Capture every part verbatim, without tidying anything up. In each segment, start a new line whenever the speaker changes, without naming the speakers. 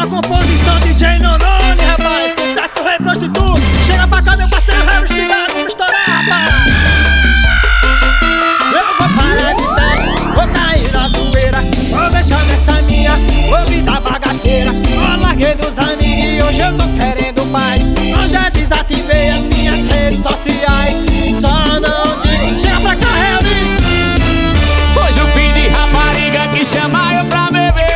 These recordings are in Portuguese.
a composição D J Nonone, rapaz. Sucesso do Rei Prostituto. Chega pra cá, meu parceiro Harry Stigado. Vamos estourar, rapaz. Eu vou parar de festa, vou cair na zoeira, vou deixar nessa minha vida bagaceira. Eu larguei dos amigos e hoje eu tô querendo paz. Eu já desativei as minhas redes sociais. Só não digo, chega pra cá, Harry.
Hoje o fim de rapariga que chama eu pra beber.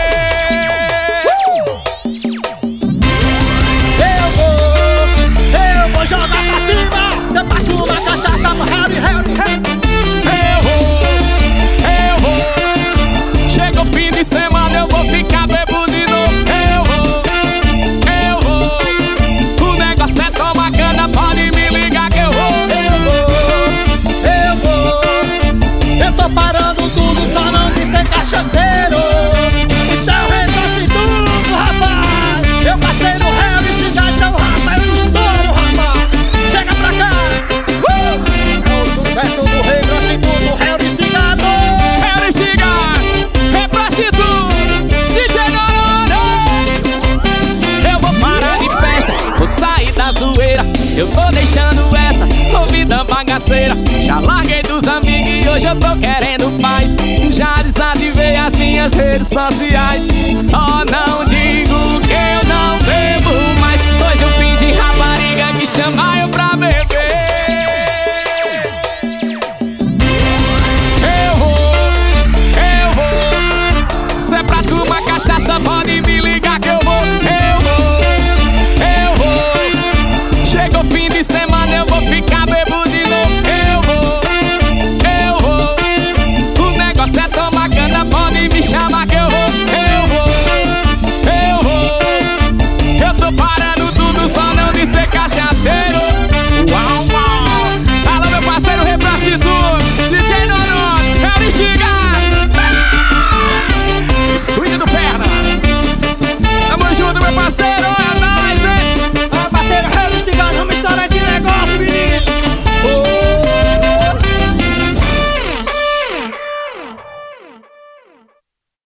Eu vou, eu vou jogar pra cima. Depois de uma cachaça pro Harry, Harry, Harry.
Eu vou, eu vou. Chega o fim de semana, eu vou ficar bebo de novo. Eu vou, eu vou. O negócio é tomar cana, pode me ligar que eu vou.
Eu vou, eu vou. Eu tô parando tudo, só não de ser cachaceiro. Isso é o Rei Prostituto, rapaz. Eu passei no Harry Stigado, então rapaz, eu estouro, rapaz. Chega pra cá. Uh! É o sucesso do Rei Prostituto, Harry Stigado.
Harry Stigado, Rei Prostituto, D J Nonone. Eu vou parar de festa, vou sair da zoeira. Eu tô deixando essa vida bagaceira. Já larguei dos amigos e hoje eu tô querendo paz. Já desativei as minhas redes sociais. Só não